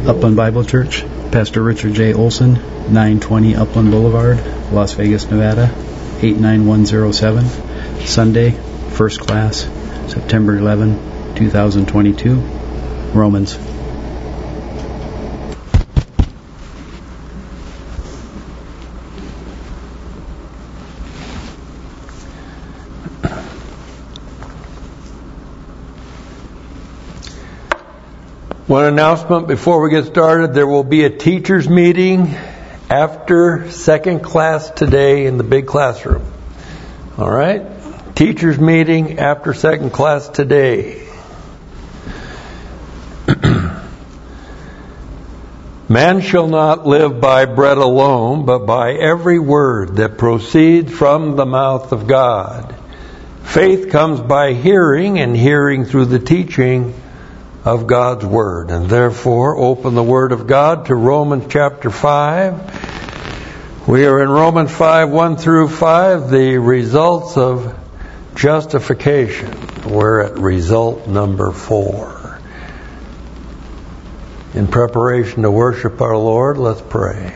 Upland Bible Church, Pastor Richard J. Olson, 920 Upland Boulevard, Las Vegas, Nevada, 89107. Sunday, First Class, September 11, 2022. Romans. One announcement before we get started. There will be a teachers meeting after second class today in the big classroom. All right? Teachers meeting after second class today. Man shall not live by bread alone, but by every word that proceeds from the mouth of God. Faith comes by hearing, and hearing through the teaching of God's Word. And therefore, open the Word of God to Romans chapter 5. We are in Romans 5, 1 through 5, the results of justification. We're at result number 4. In preparation to worship our Lord, let's pray.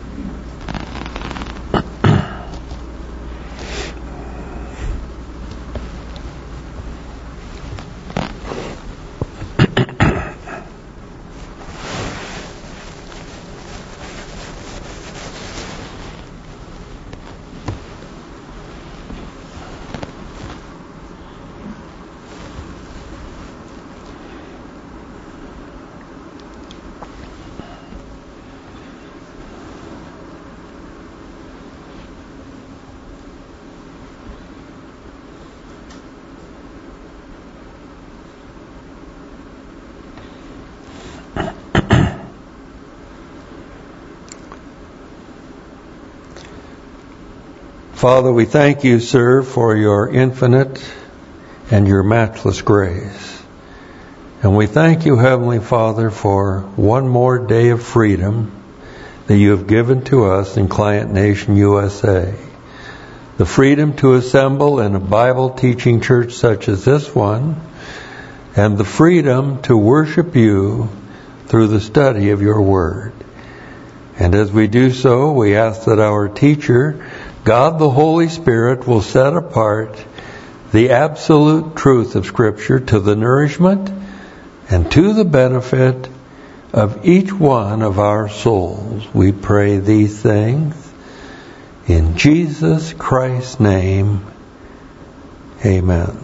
Father, we thank you, sir, for your infinite and your matchless grace. And we thank you, Heavenly Father, for one more day of freedom that you have given to us in Client Nation USA. The freedom to assemble in a Bible teaching church such as this one, and the freedom to worship you through the study of your word. And as we do so, we ask that our teacher, God the Holy Spirit, will set apart the absolute truth of Scripture to the nourishment and to the benefit of each one of our souls. We pray these things in Jesus Christ's name. Amen.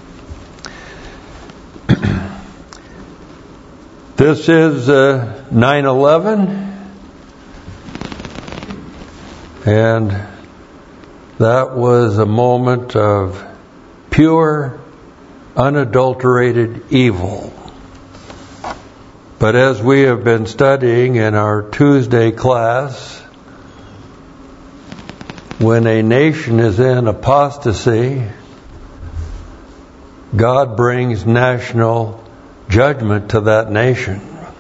This is 9/11, and that was a moment of pure, unadulterated evil. But as we have been studying in our Tuesday class, when a nation is in apostasy, God brings national judgment to that nation.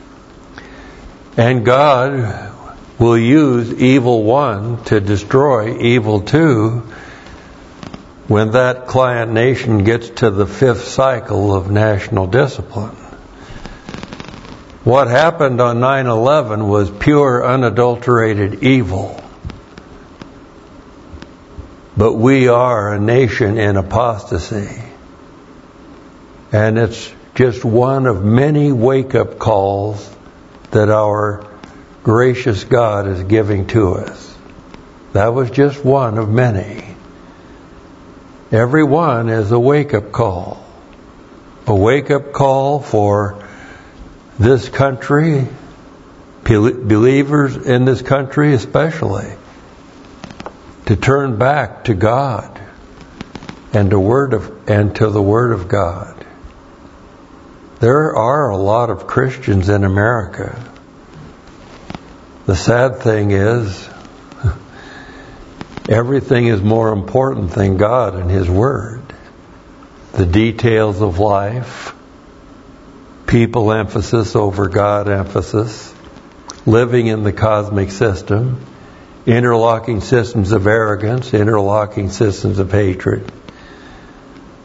And God will use evil one to destroy evil two when that client nation gets to the 5th cycle of national discipline. What happened on 9/11 was pure, unadulterated evil. But we are a nation in apostasy. And it's just one of many wake-up calls that our gracious God is giving to us. That was just one of many. Every one is a wake-up call. A wake-up call for this country, believers in this country especially, to turn back to God and to the Word of God. There are a lot of Christians in America. The sad thing is, everything is more important than God and His Word. The details of life, people emphasis over God emphasis, living in the cosmic system, interlocking systems of arrogance, interlocking systems of hatred.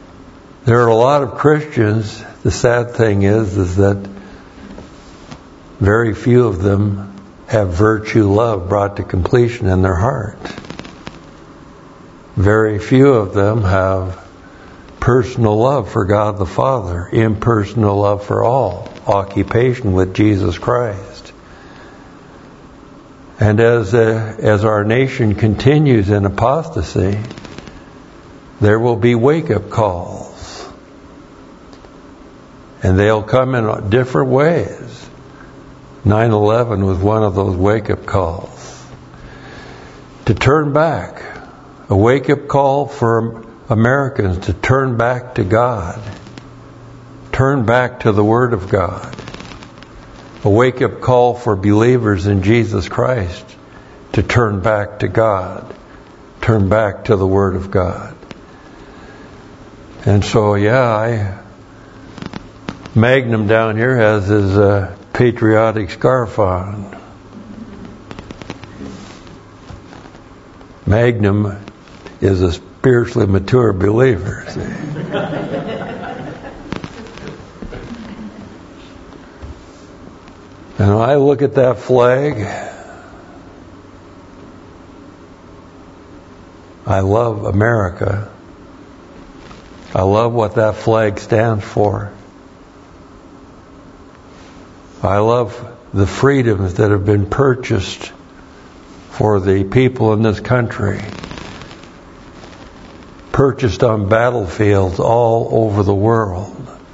There are a lot of Christians. The sad thing is that very few of them have virtue love brought to completion in their heart. Very few of them have personal love for God the Father, impersonal love for all, occupation with Jesus Christ. And as our nation continues in apostasy, there will be wake-up calls. And they'll come in different ways. 9/11 was one of those wake-up calls. To turn back. A wake-up call for Americans to turn back to God. Turn back to the Word of God. A wake-up call for believers in Jesus Christ to turn back to God. Turn back to the Word of God. And so, Magnum down here has his patriotic scarf on. Magnum is a spiritually mature believer. See? And when I look at that flag, I love America. I love what that flag stands for. I love the freedoms that have been purchased for the people in this country. Purchased on battlefields all over the world.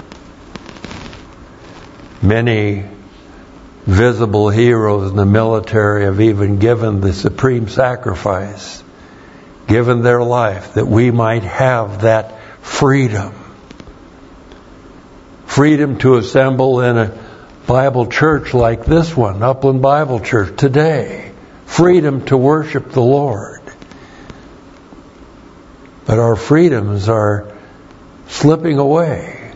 Many visible heroes in the military have even given the supreme sacrifice, given their life that we might have that freedom. Freedom to assemble in a Bible church like this one, Upland Bible Church, today. Freedom to worship the Lord. But our freedoms are slipping away.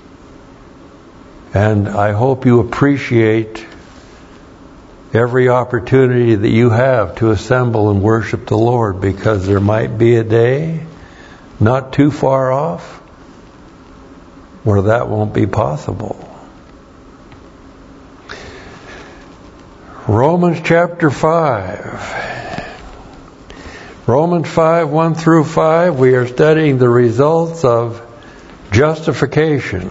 And I hope you appreciate every opportunity that you have to assemble and worship the Lord, because there might be a day not too far off where that won't be possible. Romans chapter 5. Romans 5, 1 through 5, we are studying the results of justification.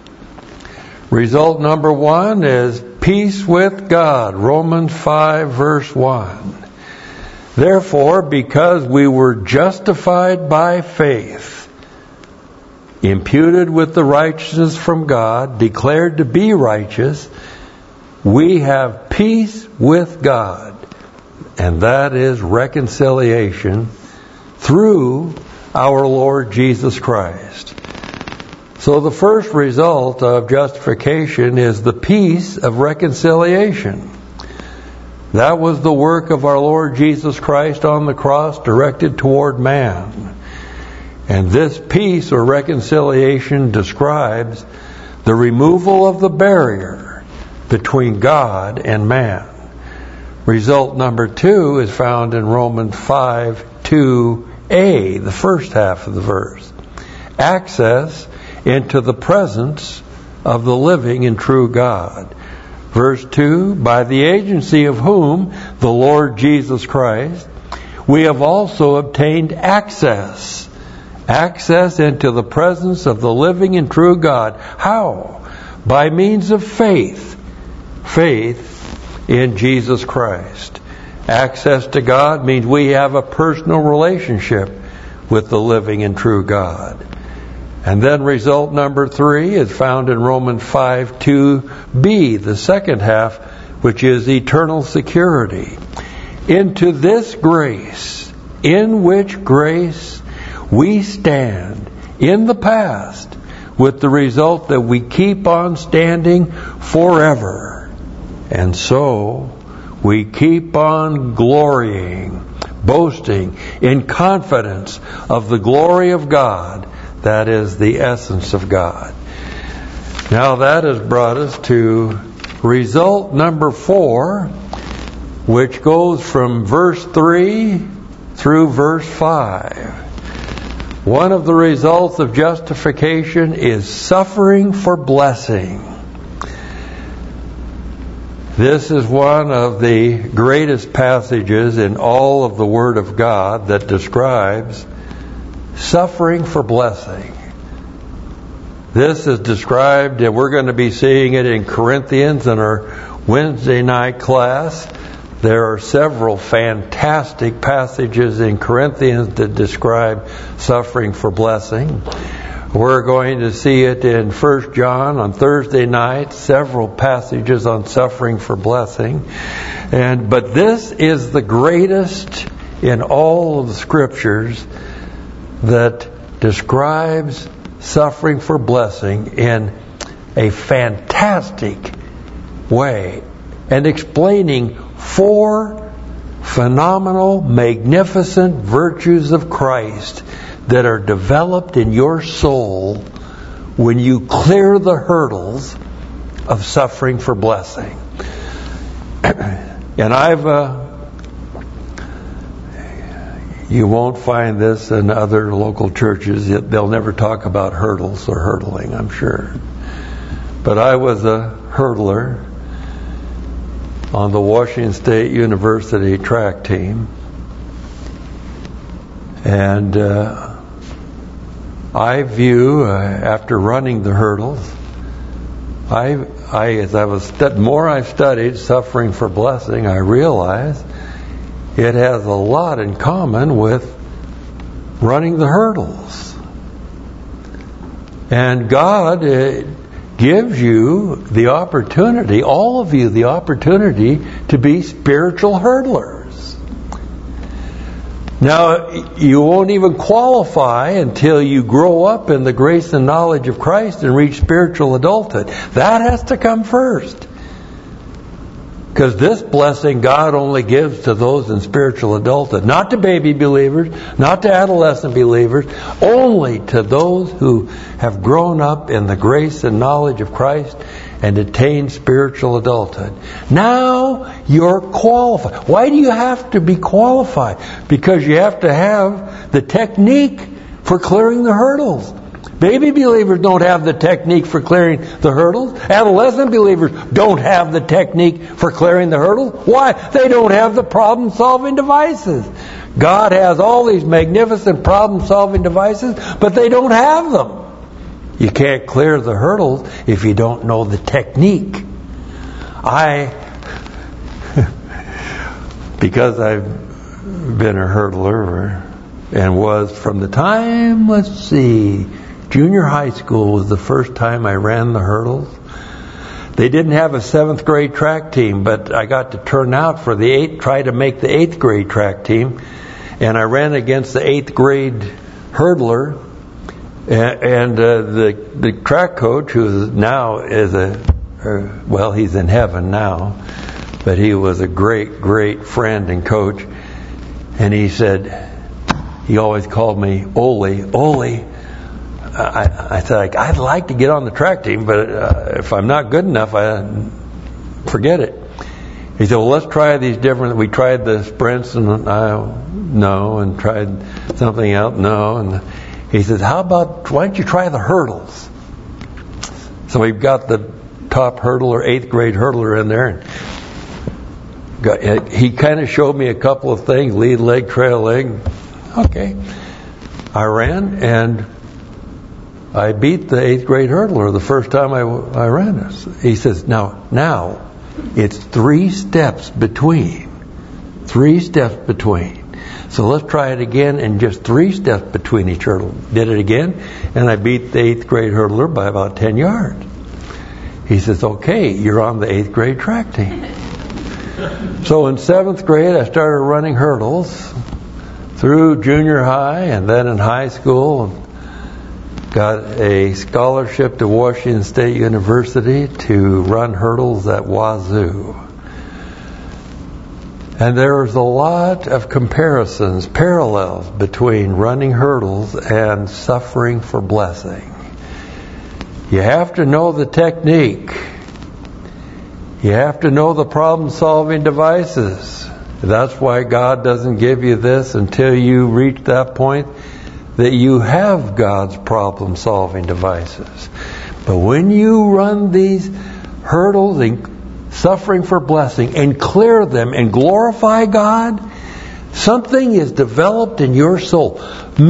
Result number 1 is peace with God. Romans 5, verse 1. Therefore, because we were justified by faith, imputed with the righteousness from God, declared to be righteous, we have peace with God. And that is reconciliation through our Lord Jesus Christ. So the first result of justification is the peace of reconciliation. That was the work of our Lord Jesus Christ on the cross, directed toward man. And this peace or reconciliation describes the removal of the barrier between God and man. Result number 2 is found in Romans 5, 2a, the first half of the verse. Access into the presence of the living and true God. Verse 2, by the agency of whom, the Lord Jesus Christ, we have also obtained access. Access into the presence of the living and true God. How? By means of faith. Faith in Jesus Christ. Access to God means we have a personal relationship with the living and true God. And then result number 3 is found in Romans 5, 2b, the second half, which is eternal security. Into this grace, in which grace we stand in the past, with the result that we keep on standing forever. And so we keep on glorying, boasting in confidence of the glory of God. That is the essence of God. Now that has brought us to result number 4, which goes from verse 3 through verse 5. One of the results of justification is suffering for blessing. This is one of the greatest passages in all of the Word of God that describes suffering for blessing. This is described, and we're going to be seeing it in Corinthians in our Wednesday night class. There are several fantastic passages in Corinthians that describe suffering for blessing. We're going to see it in 1 John on Thursday night, several passages on suffering for blessing. But this is the greatest in all of the Scriptures that describes suffering for blessing in a fantastic way and explaining 4 phenomenal, magnificent virtues of Christ that are developed in your soul when you clear the hurdles of suffering for blessing. And you won't find this in other local churches. They'll never talk about hurdles or hurdling, I'm sure. But I was a hurdler on the Washington State University track team. And I view, after running the hurdles, the more I studied suffering for blessing, I realized it has a lot in common with running the hurdles. And God gives you the opportunity, all of you the opportunity, to be spiritual hurdlers. Now, you won't even qualify until you grow up in the grace and knowledge of Christ and reach spiritual adulthood. That has to come first. Because this blessing God only gives to those in spiritual adulthood. Not to baby believers, not to adolescent believers, only to those who have grown up in the grace and knowledge of Christ and attained spiritual adulthood. Now you're qualified. Why do you have to be qualified? Because you have to have the technique for clearing the hurdles. Baby believers don't have the technique for clearing the hurdles. Adolescent believers don't have the technique for clearing the hurdles. Why? They don't have the problem-solving devices. God has all these magnificent problem-solving devices, but they don't have them. You can't clear the hurdles if you don't know the technique. Because I've been a hurdler and was from the time, junior high school was the first time I ran the hurdles. They didn't have a 7th grade track team, but I got to turn out for try to make the 8th grade track team. And I ran against the 8th grade hurdler. And the track coach, who now is he's in heaven now, but he was a great, great friend and coach. And he said, he always called me Ole. I said, I'd like to get on the track team, but if I'm not good enough, forget it. He said, well, let's try these different. We tried the sprints, and no, and tried something else, no. And he says, why don't you try the hurdles? So we've got the top hurdler, 8th grade hurdler in there. And he kind of showed me a couple of things, lead leg, trail leg. Okay. I ran, and I beat the 8th grade hurdler the first time I ran this. He says, now it's 3 steps between. 3 steps between. So let's try it again, and just 3 steps between each hurdle. Did it again, and I beat the 8th grade hurdler by about 10 yards. He says, okay, you're on the 8th grade track team. So in 7th grade, I started running hurdles through junior high and then in high school. Got a scholarship to Washington State University to run hurdles at Wazoo. And there's a lot of comparisons, parallels between running hurdles and suffering for blessing. You have to know the technique. You have to know the problem-solving devices. That's why God doesn't give you this until you reach that point that you have God's problem-solving devices. But when you run these hurdles, suffering for blessing, and clear them and glorify God, something is developed in your soul.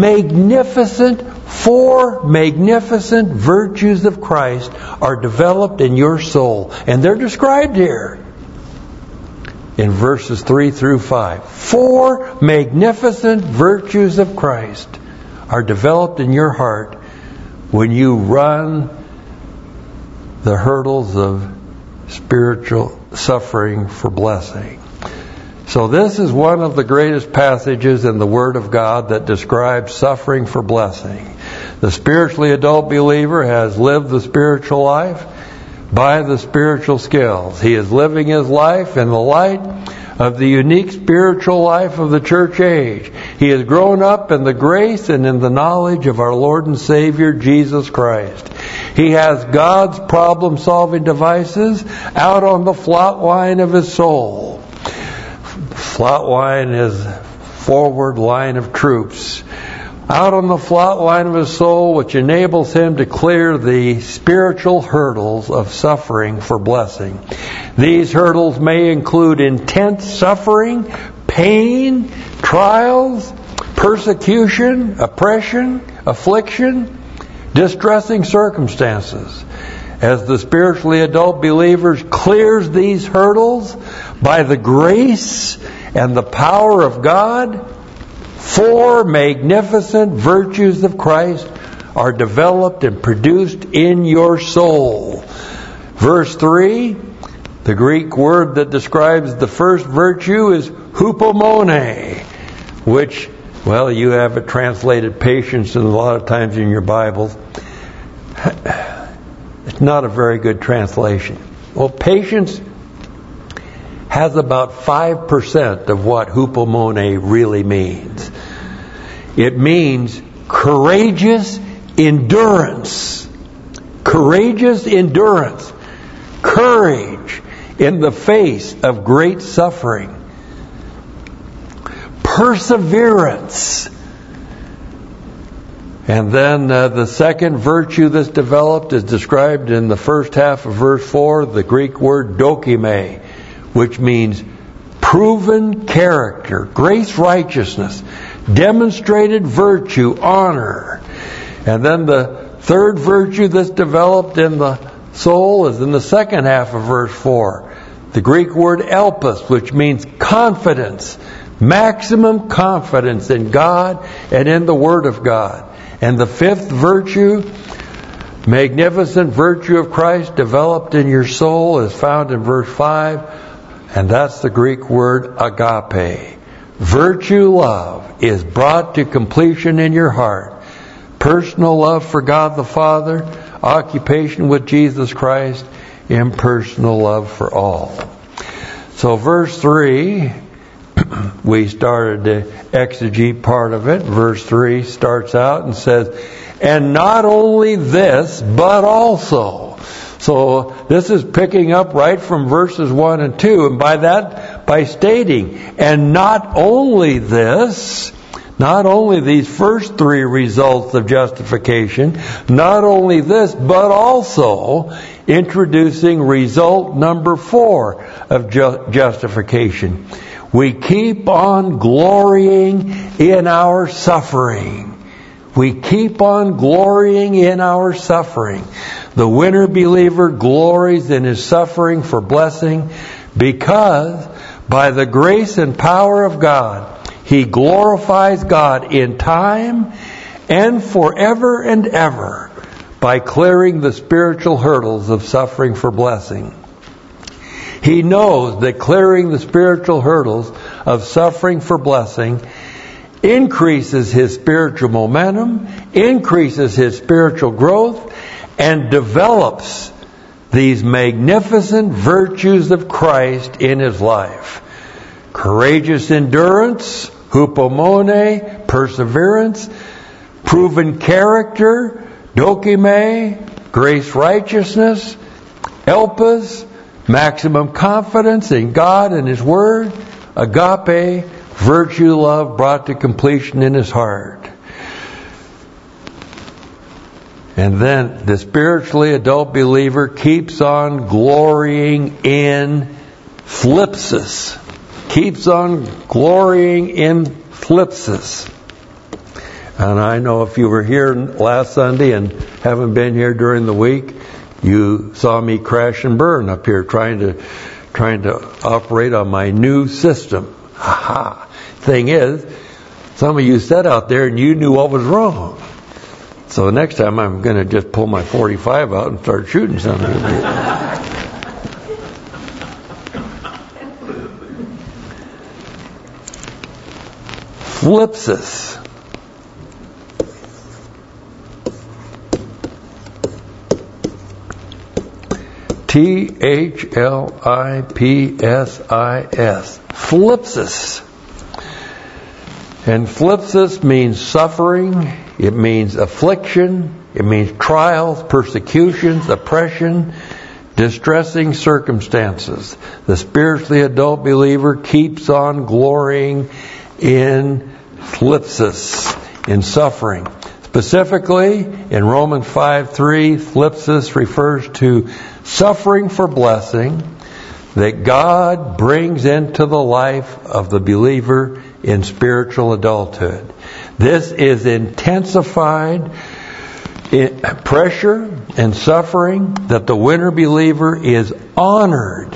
Four magnificent virtues of Christ are developed in your soul. And they're described here in verses 3 through 5. 4 magnificent virtues of Christ are developed in your heart when you run the hurdles of spiritual suffering for blessing. So this is one of the greatest passages in the Word of God that describes suffering for blessing. The spiritually adult believer has lived the spiritual life by the spiritual skills. He is living his life in the light of the unique spiritual life of the church age. He has grown up in the grace and in the knowledge of our Lord and Savior Jesus Christ. He has God's problem-solving devices out on the flat line of his soul. Flat line is forward line of troops. Out on the flat line of his soul, which enables him to clear the spiritual hurdles of suffering for blessing. These hurdles may include intense suffering, pain, trials, persecution, oppression, affliction, distressing circumstances. As the spiritually adult believer clears these hurdles by the grace and the power of God, 4 magnificent virtues of Christ are developed and produced in your soul. Verse 3, the Greek word that describes the first virtue is hupomone, which, well, you have it translated patience and a lot of times in your Bibles. It's not a very good translation. Well, patience has about 5% of what hupomone really means. It means courageous endurance. Courageous endurance. Courage in the face of great suffering. Perseverance. And then the second virtue that's developed is described in the first half of verse 4, the Greek word dokime, which means proven character, grace, righteousness, demonstrated virtue, honor. And then the third virtue that's developed in the soul is in the second half of verse 4, the Greek word elpis, which means confidence, maximum confidence in God and in the Word of God. And the fifth virtue, magnificent virtue of Christ developed in your soul, is found in verse 5, and that's the Greek word agape. Virtue love is brought to completion in your heart. Personal love for God the Father, occupation with Jesus Christ, impersonal love for all. So verse 3, we started the exegete part of it. Verse 3 starts out and says, and not only this, but also. So this is picking up right from verses 1 and 2. And by stating, and not only this, not only these first 3 results of justification, not only this, but also introducing result number 4 of justification. We keep on glorying in our suffering. We keep on glorying in our suffering. The winner believer glories in his suffering for blessing because by the grace and power of God, he glorifies God in time and forever and ever by clearing the spiritual hurdles of suffering for blessing. He knows that clearing the spiritual hurdles of suffering for blessing increases his spiritual momentum, increases his spiritual growth, and develops these magnificent virtues of Christ in his life. Courageous endurance, hupomone, perseverance, proven character, dokime, grace, righteousness, elpis, maximum confidence in God and His Word, agape, virtue love brought to completion in his heart. And then the spiritually adult believer keeps on glorying in thlipsis. Keeps on glorying in thlipsis. And I know if you were here last Sunday and haven't been here during the week, you saw me crash and burn up here trying to operate on my new system. Aha. Thing is, some of you sat out there and you knew what was wrong. So next time I'm going to just pull my .45 out and start shooting something. Thlipsis. Thlipsis. Thlipsis. And thlipsis means suffering, it means affliction, it means trials, persecutions, oppression, distressing circumstances. The spiritually adult believer keeps on glorying in thlipsis, in suffering. Specifically, in Romans 5:3, thlipsis refers to suffering for blessing that God brings into the life of the believer in spiritual adulthood. This is intensified pressure and suffering that the winter believer is honored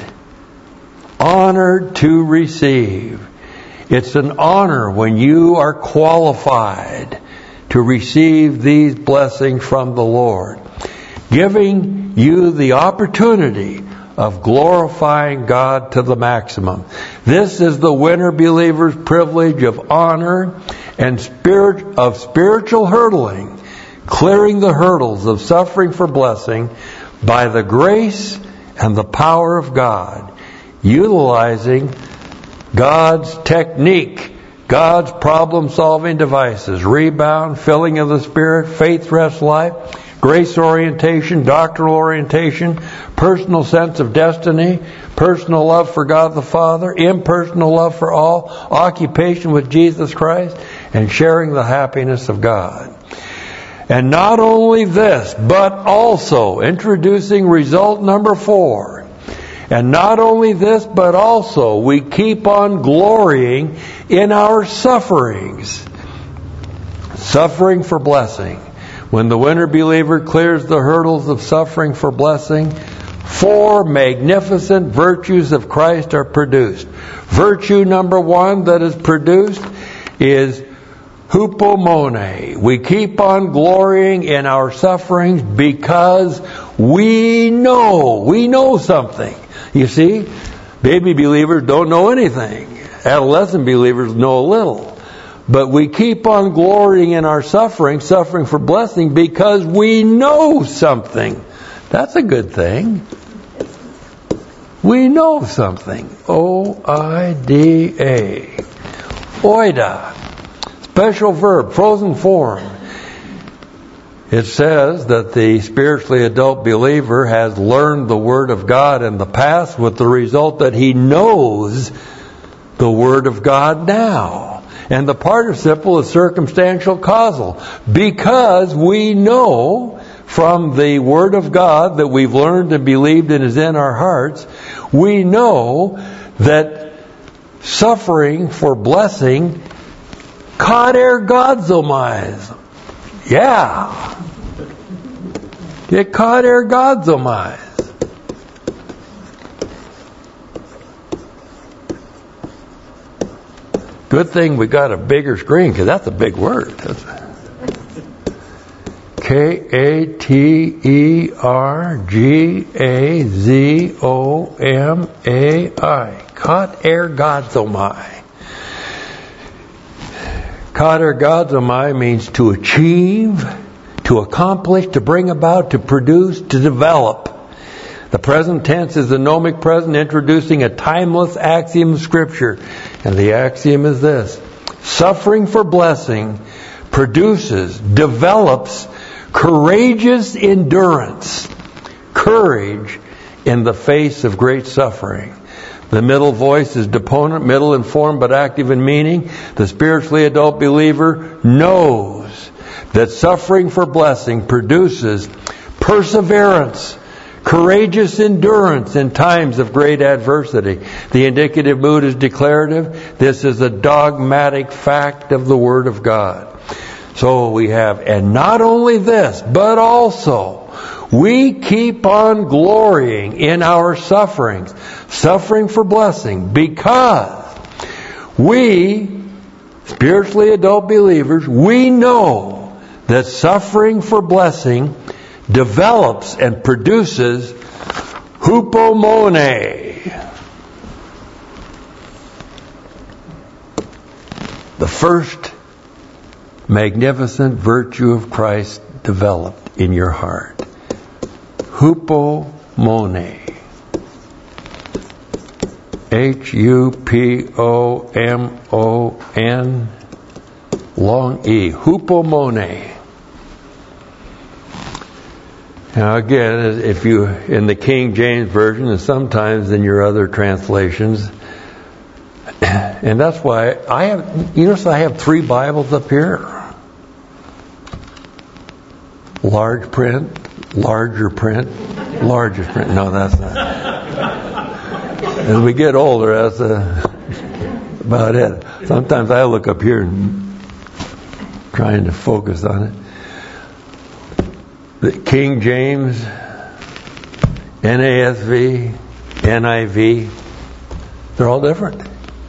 to receive. It's an honor when you are qualified to receive these blessings from the Lord, giving you the opportunity of glorifying God to the maximum. This is the winter believer's privilege of honor and spiritual hurdling, clearing the hurdles of suffering for blessing by the grace and the power of God, utilizing God's technique, God's problem-solving devices, rebound, filling of the Spirit, faith, rest, life, grace orientation, doctrinal orientation, personal sense of destiny, personal love for God the Father, impersonal love for all, occupation with Jesus Christ, and sharing the happiness of God. And not only this, but also, introducing result number 4, and not only this, but also, we keep on glorying in our sufferings. Suffering for blessing. When the winter believer clears the hurdles of suffering for blessing, 4 magnificent virtues of Christ are produced. Virtue number 1 that is produced is hupomone. We keep on glorying in our sufferings because we know something. You see, baby believers don't know anything. Adolescent believers know a little. But we keep on glorying in our suffering for blessing, because we know something. That's a good thing. We know something. O-I-D-A. Oida. Special verb, frozen form. It says that the spiritually adult believer has learned the Word of God in the past, with the result that he knows the Word of God now. And the participle is circumstantial causal, because we know from the Word of God that we've learned and believed and is in our hearts, we know that suffering for blessing katergazomai. Yeah. It katergazomai. Good thing we got a bigger screen, because that's a big word. Katergazomai. Katergazomai. Katergazomai means to achieve, to accomplish, to bring about, to produce, to develop. The present tense is the gnomic present, introducing a timeless axiom of Scripture. And the axiom is this: suffering for blessing produces, develops courageous endurance, courage in the face of great suffering. The middle voice is deponent, middle in form but active in meaning. The spiritually adult believer knows that suffering for blessing produces perseverance, courageous endurance in times of great adversity. The indicative mood is declarative. This is a dogmatic fact of the Word of God. So we have, and not only this, but also, we keep on glorying in our sufferings, suffering for blessing, because we, spiritually adult believers, we know that suffering for blessing develops and produces hupomone, the first magnificent virtue of Christ developed in your heart. Hupomone. Hupomon, long E. Hupomone. Now again, if you, in the King James Version, and sometimes in your other translations, and that's why I have, so I have 3 Bibles up here. Large print, larger print, largest print. No, that's not. As we get older, that's about it. Sometimes I look up here and trying to focus on it. The King James, NASV, NIV, they're all different.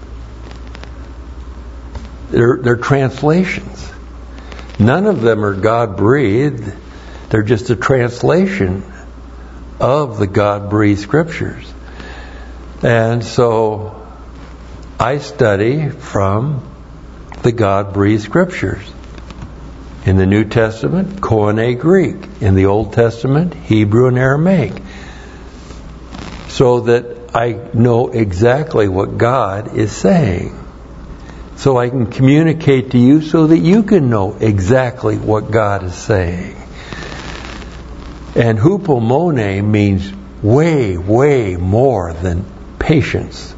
They're translations. None of them are God-breathed. They're just a translation of the God-breathed Scriptures. And so I study from the God-breathed Scriptures. In the New Testament, Koine Greek. In the Old Testament, Hebrew and Aramaic. So that I know exactly what God is saying. So I can communicate to you so that you can know exactly what God is saying. And hupomone means way, way more than patience.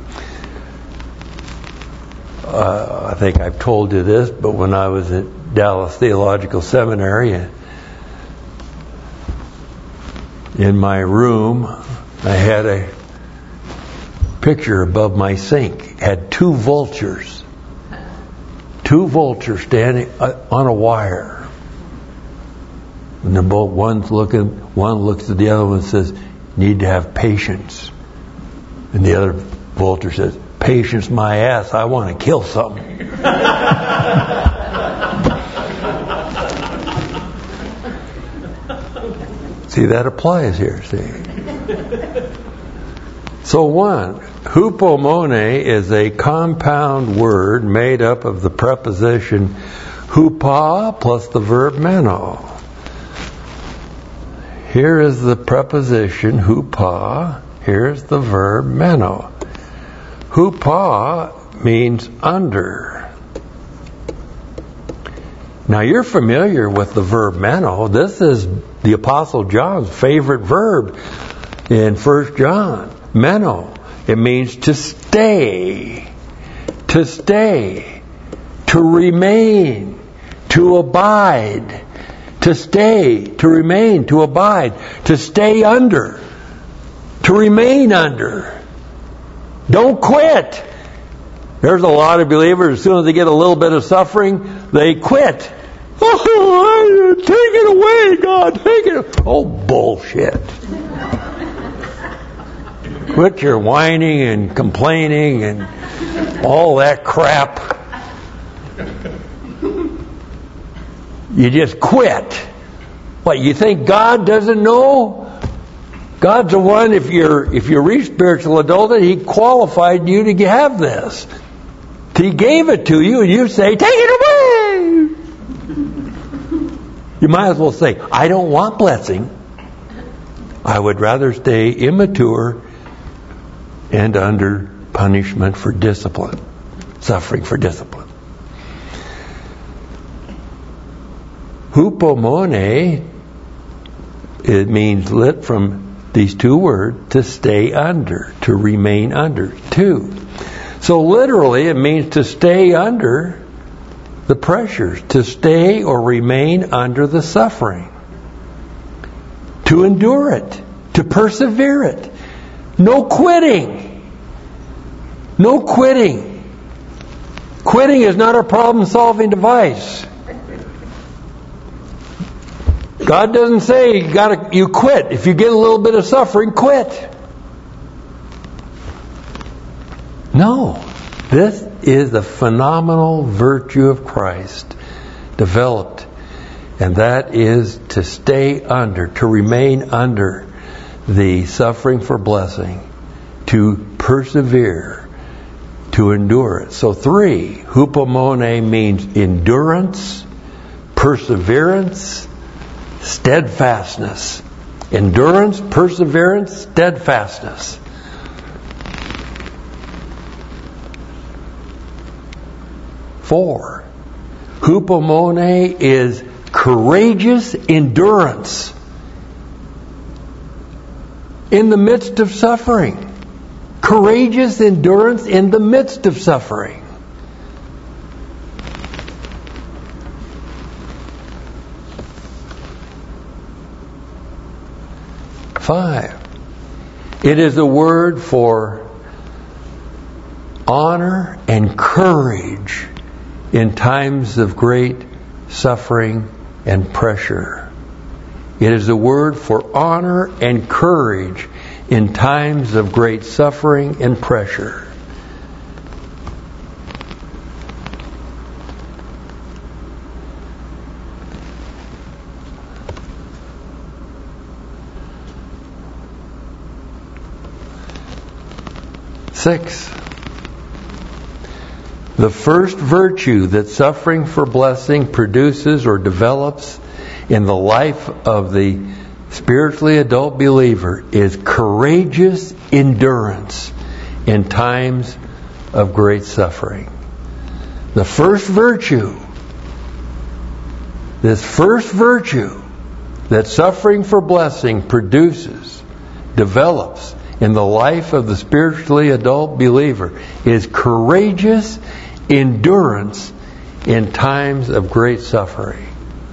I think I've told you this, but when I was at Dallas Theological Seminary, in my room, I had a picture above my sink. It had 2 vultures. 2 vultures standing on a wire. And they're both, one looks at the other one and says, "Need to have patience." And the other vulture says, "Patience my ass, I want to kill something." See, that applies here, see. So hupomone is a compound word made up of the preposition hupa plus the verb meno. Here is the preposition hupa, here's the verb meno. Hupa means under. Now you're familiar with the verb meno. This is the Apostle John's favorite verb in 1 John. Meno. It means to stay, to remain, to abide, to stay, to remain, to abide, to stay under, to remain under. Don't quit. There's a lot of believers, as soon as they get a little bit of suffering, they quit. Oh, take it away, God, take it away. Oh, bullshit. Quit your whining and complaining and all that crap. You just quit. What, you think God doesn't know? God's the one, if you reach spiritual adulthood, He qualified you to have this. He gave it to you and you say, take it away! You might as well say, I don't want blessing. I would rather stay immature and under punishment for discipline, suffering for discipline. Hupomone, it means lit from these 2 words, to stay under, to remain under, to. So literally it means to stay under the pressures, to stay or remain under the suffering, to endure it, to persevere it. No quitting. No quitting. Quitting is not a problem-solving device. God doesn't say you quit. If you get a little bit of suffering, quit. No. This is a phenomenal virtue of Christ developed. And that is to stay under, to remain under the suffering for blessing, to persevere, to endure it. So 3, hupomone means endurance, perseverance, steadfastness. Endurance, perseverance, steadfastness. Four, hupomone is courageous endurance in the midst of suffering. Courageous endurance in the midst of suffering. 5, it is a word for honor and courage in times of great suffering and pressure. It is a word for honor and courage in times of great suffering and pressure. Six, the first virtue that suffering for blessing produces or develops in the life of the spiritually adult believer is courageous endurance in times of great suffering. The first virtue, this first virtue that suffering for blessing produces, develops in the life of the spiritually adult believer is courageous endurance in times of great suffering.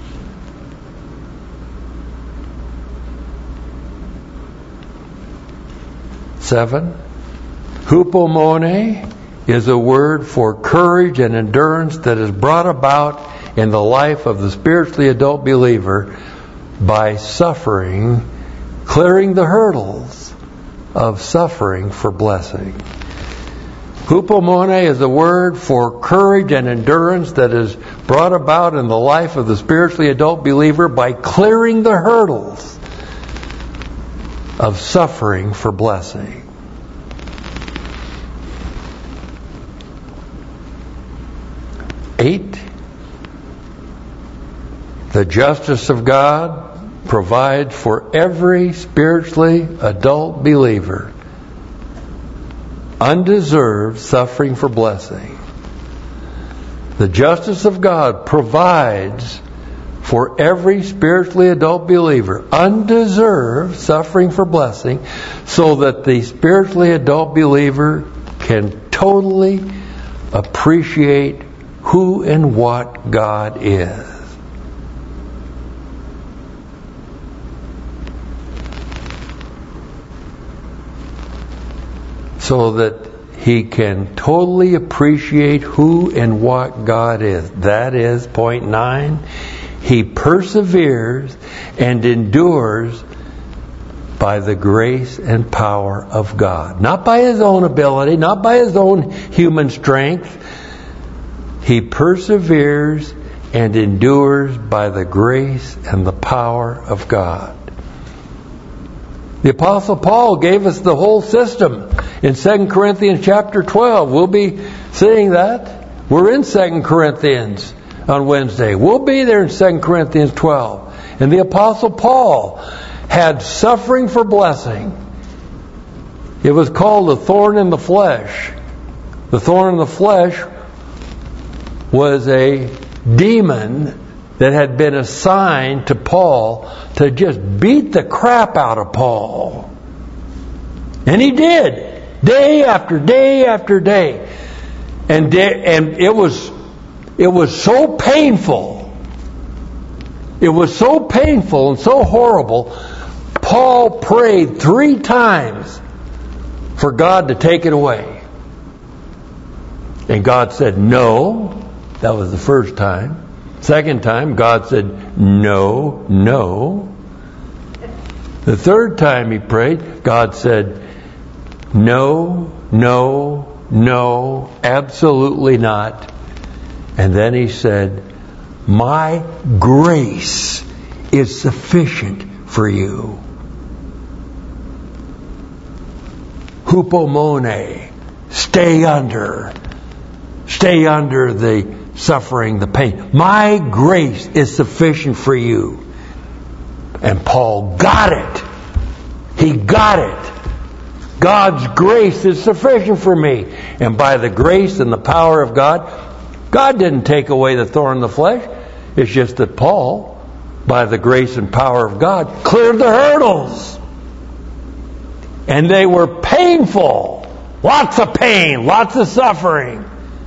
Seven, hupomone is a word for courage and endurance that is brought about in the life of the spiritually adult believer by suffering, clearing the hurdles of suffering for blessing. Hupomone is a word for courage and endurance that is brought about in the life of the spiritually adult believer by clearing the hurdles of suffering for blessing. 8, the justice of God provides for every spiritually adult believer undeserved suffering for blessing. The justice of God provides for every spiritually adult believer undeserved suffering for blessing so that the spiritually adult believer can totally appreciate who and what God is. So that he can totally appreciate who and what God is. That is, point 9, he perseveres and endures by the grace and power of God. Not by his own ability, not by his own human strength. He perseveres and endures by the grace and the power of God. The Apostle Paul gave us the whole system in 2 Corinthians chapter 12. We'll be seeing that. We're in 2 Corinthians on Wednesday. We'll be there in 2 Corinthians 12. And the Apostle Paul had suffering for blessing. It was called the thorn in the flesh. The thorn in the flesh was a demon that had been assigned to Paul to just beat the crap out of Paul. And he did, day after day after day. And it was it was so painful. It was so painful and so horrible. Paul prayed 3 times for God to take it away. And God said, no. That was the first time. Second time, God said, no, no. The third time he prayed, God said, no, no, no, absolutely not. And then he said, my grace is sufficient for you. Hupomone, stay under the suffering, the pain. My grace is sufficient for you. And Paul got it. He got it. God's grace is sufficient for me. And by the grace and the power of God, God didn't take away the thorn in the flesh. It's just that Paul, by the grace and power of God, cleared the hurdles. And they were painful. Lots of pain, lots of suffering.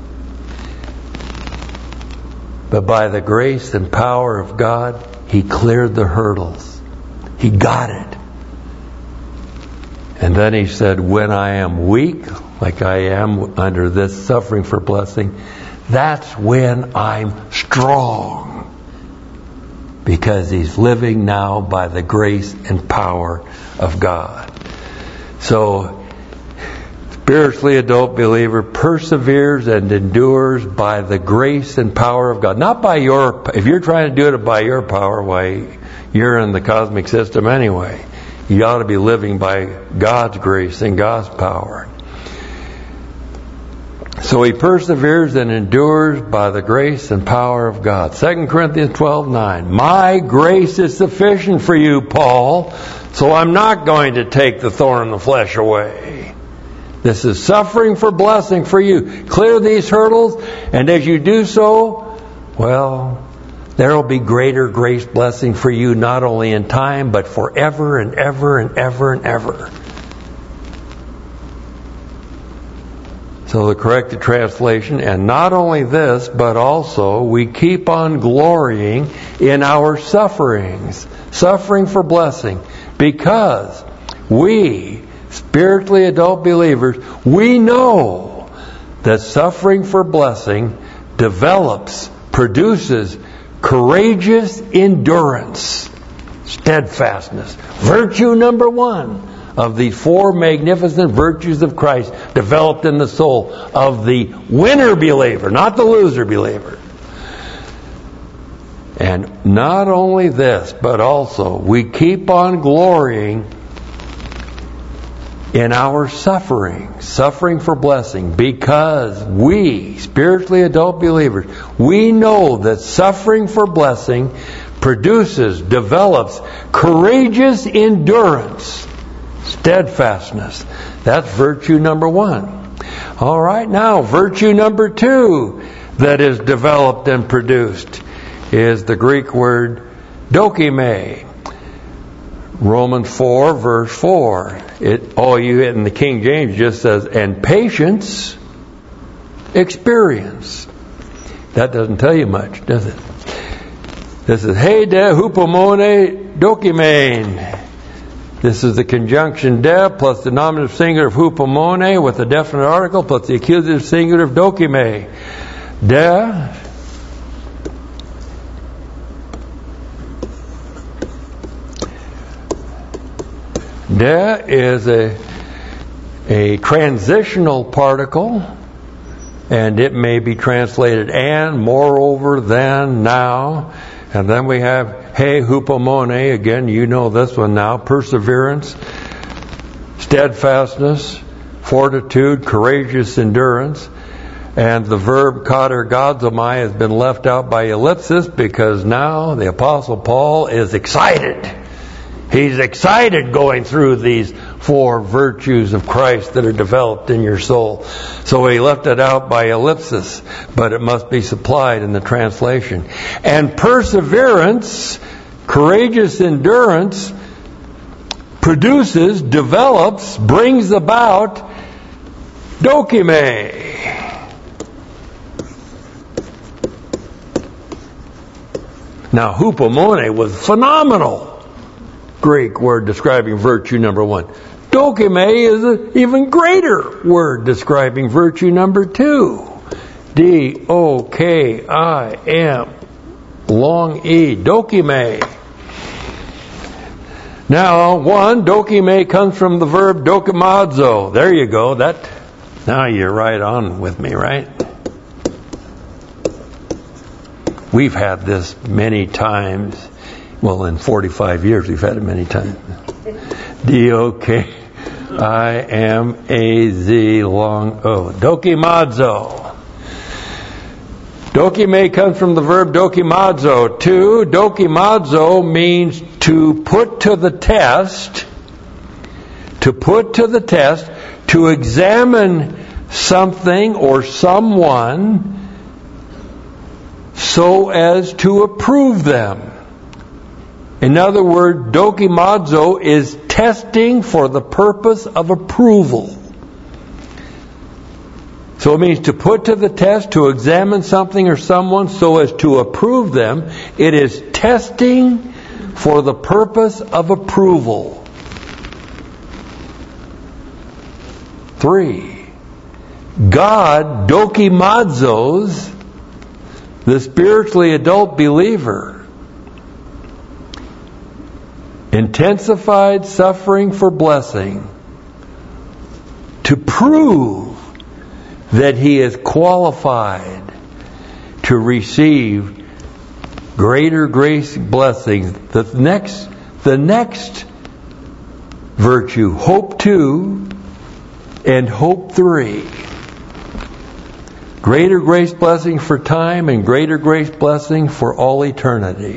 But by the grace and power of God, he cleared the hurdles. He got it. And then he said, when I am weak, like I am under this suffering for blessing, that's when I'm strong. Because he's living now by the grace and power of God. So, spiritually adult believer perseveres and endures by the grace and power of God. Not by if you're trying to do it by your power, why, you're in the cosmic system anyway. You ought to be living by God's grace and God's power. So he perseveres and endures by the grace and power of God. 2 Corinthians 12:9. My grace is sufficient for you, Paul, so I'm not going to take the thorn in the flesh away. This is suffering for blessing for you. Clear these hurdles, and as you do so, well, there will be greater grace blessing for you, not only in time, but forever and ever and ever and ever. So the corrected translation, and not only this, but also we keep on glorying in our sufferings, suffering for blessing, because we, spiritually adult believers, we know that suffering for blessing produces courageous endurance, steadfastness. Virtue number 1 of the 4 magnificent virtues of Christ developed in the soul of the winner believer, not the loser believer. And not only this, but also we keep on glorying in our suffering for blessing, because we, spiritually adult believers, we know that suffering for blessing develops courageous endurance, steadfastness. That's virtue number 1. All right, now virtue number 2 that is developed and produced is the Greek word dokime. Romans 4, verse 4. In the King James just says, and patience, experience. That doesn't tell you much, does it? This is he de hupomone dokimein. This is the conjunction de plus the nominative singular of hupomone with the definite article plus the accusative singular of dokime. De is a transitional particle, and it may be translated and, moreover, than, now. And then we have he hupomone, again, you know this one now, perseverance, steadfastness, fortitude, courageous endurance. And the verb katergazomai has been left out by ellipsis because now the Apostle Paul is excited. He's excited going through these 4 virtues of Christ that are developed in your soul. So he left it out by ellipsis, but it must be supplied in the translation. And perseverance, courageous endurance, develops, brings about dokime. Now, hupomone was phenomenal Greek word describing virtue number 1. Dokime is an even greater word describing virtue number 2. D-O-K-I-M, long E, dokime. Now, dokime comes from the verb dokimazo. There you go. Now you're right on with me, right? We've had this many times. Well, in 45 years, we've had it many times. D-O-K-I-M-A-Z, long O. Dokimazo. Dokime comes from the verb dokimazo. 2, dokimazo means to put to the test, to examine something or someone so as to approve them. In other words, dokimazo is testing for the purpose of approval. So it means to put to the test, to examine something or someone so as to approve them. It is testing for the purpose of approval. 3, God dokimazos the spiritually adult believer. Intensified suffering for blessing to prove that he is qualified to receive greater grace blessings. The next virtue, hope 2 and hope 3. Greater grace blessing for time and greater grace blessing for all eternity.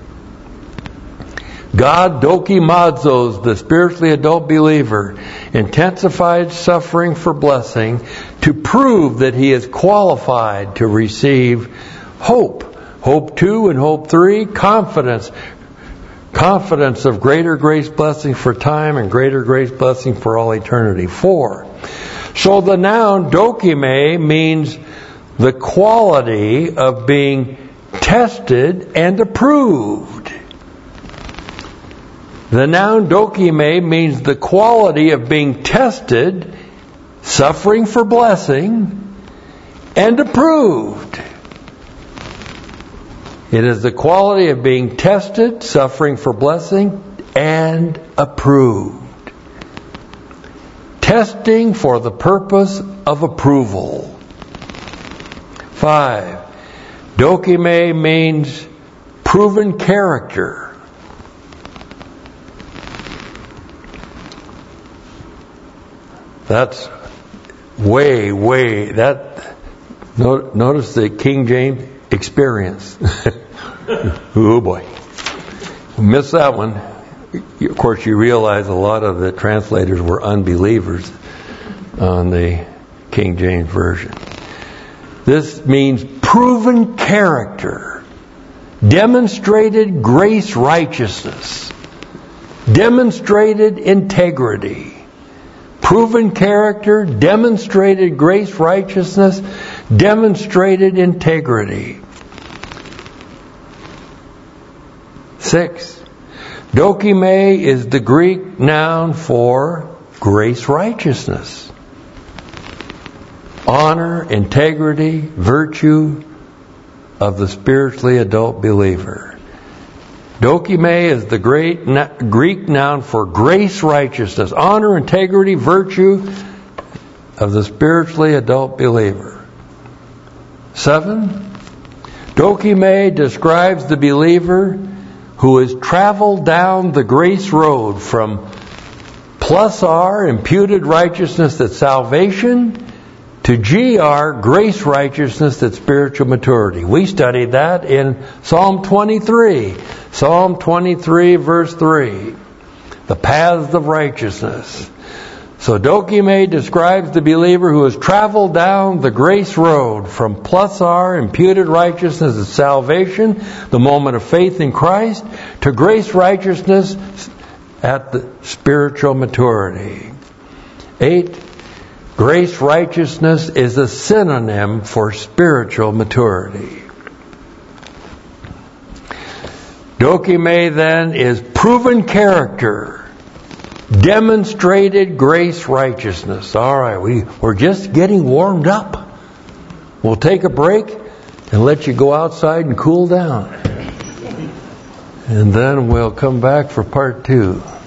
God dokimazos the spiritually adult believer, intensified suffering for blessing to prove that he is qualified to receive hope. Hope 2 and hope 3, confidence of greater grace blessing for time and greater grace blessing for all eternity. 4. So the noun dokime means the quality of being tested and approved. The noun dokime means the quality of being tested, suffering for blessing, and approved. It is the quality of being tested, suffering for blessing, and approved. Testing for the purpose of approval. 5. Dokime means proven character. That's notice the King James experience. Oh boy. Miss that one. Of course, you realize a lot of the translators were unbelievers on the King James Version. This means proven character, demonstrated grace righteousness, demonstrated integrity. Proven character, demonstrated grace righteousness, demonstrated integrity. 6. Dokime is the Greek noun for grace righteousness. Honor, integrity, virtue of the spiritually adult believer. Dokime is the Greek noun for grace righteousness, honor, integrity, virtue of the spiritually adult believer. 7. Dokime describes the believer who has traveled down the grace road from plus R, imputed righteousness that's salvation, to GR, grace righteousness that's spiritual maturity. We studied that in Psalm 23. Psalm 23 verse 3. The paths of righteousness. So Dokime describes the believer who has traveled down the grace road from plus R, imputed righteousness of salvation, the moment of faith in Christ, to grace righteousness at the spiritual maturity. 8. Grace righteousness is a synonym for spiritual maturity. Dokime then is proven character, demonstrated grace righteousness. All right, we're just getting warmed up. We'll take a break and let you go outside and cool down. And then we'll come back for part 2.